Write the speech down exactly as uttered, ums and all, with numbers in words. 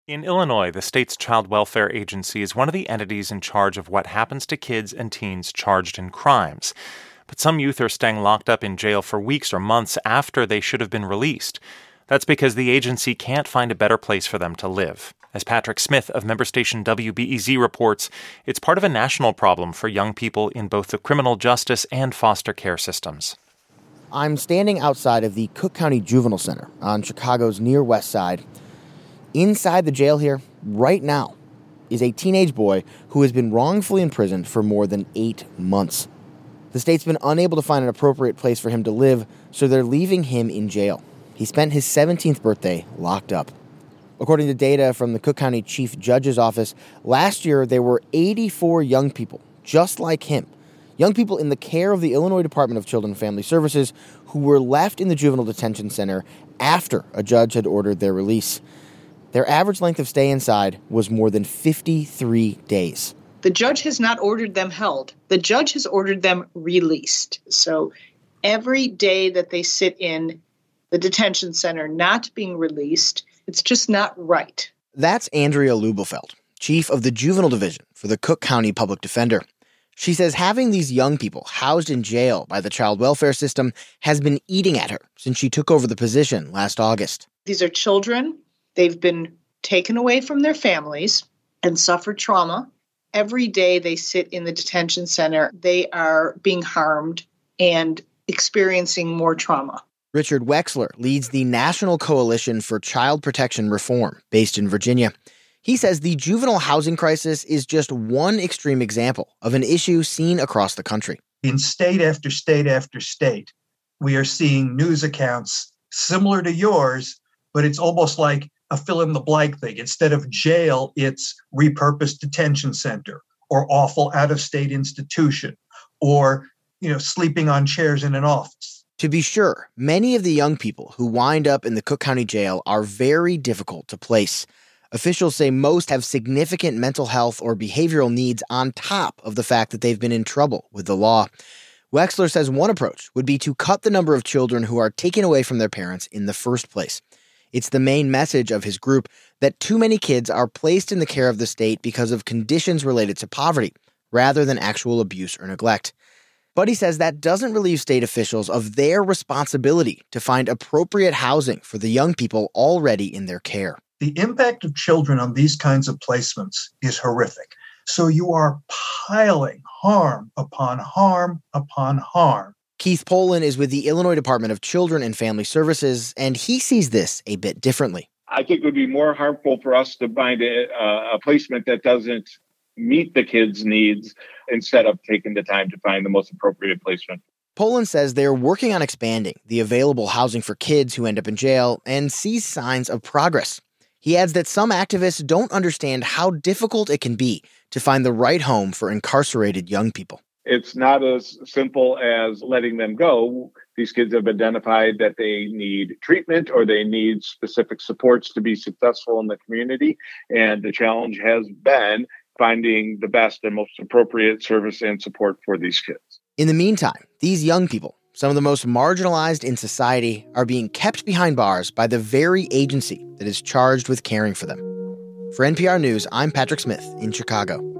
In Illinois, the state's child welfare agency is one of the entities in charge of what happens to kids and teens charged in crimes. But some youth are staying locked up in jail for weeks or months after they should have been released. That's because the agency can't find a better place for them to live. As Patrick Smith of member station W B E Z reports, it's part of a national problem for young people in both the criminal justice and foster care systems. I'm standing outside of the Cook County Juvenile Center on Chicago's Near West Side. Inside the jail here, right now, is a teenage boy who has been wrongfully imprisoned for more than eight months. The state's been unable to find an appropriate place for him to live, so they're leaving him in jail. He spent his seventeenth birthday locked up. According to data from the Cook County Chief Judge's Office, last year there were eighty-four young people just like him, young people in the care of the Illinois Department of Children and Family Services who were left in the juvenile detention center after a judge had ordered their release. Their average length of stay inside was more than fifty-three days. The judge has not ordered them held. The judge has ordered them released. So every day that they sit in the detention center not being released, it's just not right. That's Andrea Lubelfeld, chief of the juvenile division for the Cook County Public Defender. She says having these young people housed in jail by the child welfare system has been eating at her since she took over the position last August. These are children. They've been taken away from their families and suffered trauma. Every day they sit in the detention center, they are being harmed and experiencing more trauma. Richard Wexler leads the National Coalition for Child Protection Reform, based in Virginia. He says the juvenile housing crisis is just one extreme example of an issue seen across the country. In state after state after state, we are seeing news accounts similar to yours, but it's almost like a fill-in-the-blank thing. Instead of jail, it's repurposed detention center or awful out-of-state institution or, you know, sleeping on chairs in an office. To be sure, many of the young people who wind up in the Cook County Jail are very difficult to place. Officials say most have significant mental health or behavioral needs on top of the fact that they've been in trouble with the law. Wexler says one approach would be to cut the number of children who are taken away from their parents in the first place. It's the main message of his group that too many kids are placed in the care of the state because of conditions related to poverty, rather than actual abuse or neglect. But he says that doesn't relieve state officials of their responsibility to find appropriate housing for the young people already in their care. The impact of children on these kinds of placements is horrific. So you are piling harm upon harm upon harm. Keith Poland is with the Illinois Department of Children and Family Services, and he sees this a bit differently. I think it would be more harmful for us to find a, a placement that doesn't meet the kids' needs instead of taking the time to find the most appropriate placement. Poland says they're working on expanding the available housing for kids who end up in jail and sees signs of progress. He adds that some activists don't understand how difficult it can be to find the right home for incarcerated young people. It's not as simple as letting them go. These kids have identified that they need treatment or they need specific supports to be successful in the community. And the challenge has been finding the best and most appropriate service and support for these kids. In the meantime, these young people, some of the most marginalized in society, are being kept behind bars by the very agency that is charged with caring for them. For N P R News, I'm Patrick Smith in Chicago.